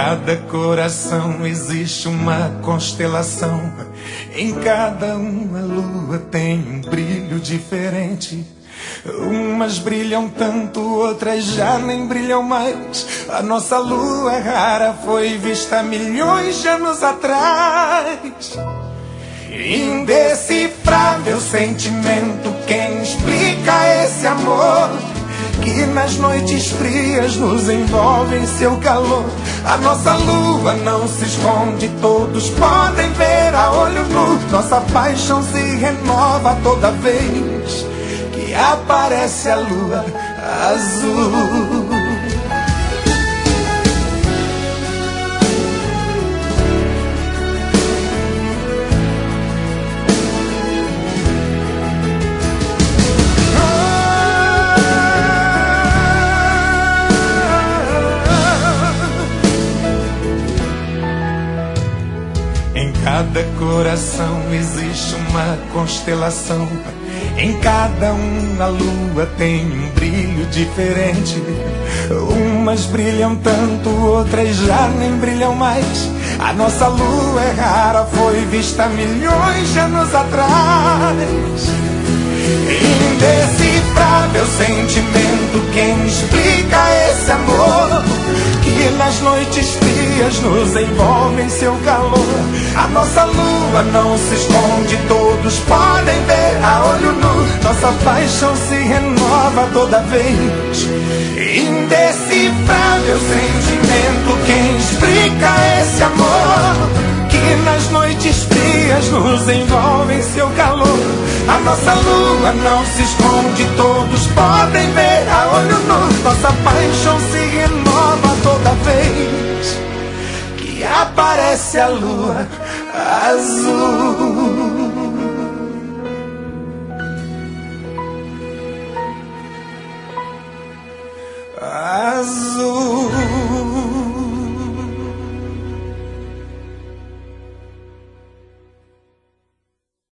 cada coração existe uma constelação. Em cada uma lua tem um brilho diferente. Umas brilham tanto, outras já nem brilham mais. A nossa lua é rara, foi vista milhões de anos atrás. Indecifrável sentimento, quem explica esse amor que nas noites frias nos envolve em seu calor? A nossa lua não se esconde, todos podem ver a olho nu. Nossa paixão se renova toda vez que aparece a lua azul. Em cada coração existe uma constelação. Em cada uma lua tem um brilho diferente. Umas brilham tanto, outras já nem brilham mais. A nossa lua é rara, foi vista milhões de anos atrás. Indecifrável sentimento, quem explica esse amor que nas noites frias nos envolve em seu calor? A nossa lua não se esconde, todos podem ver a olho nu. Nossa paixão se renova toda vez. Indecifrável sentimento, quem explica esse amor que nas noites frias nos envolve em seu calor? A nossa lua não se esconde, todos podem ver a olho nu. Nossa paixão se renova toda vez que aparece a lua azul. Azul.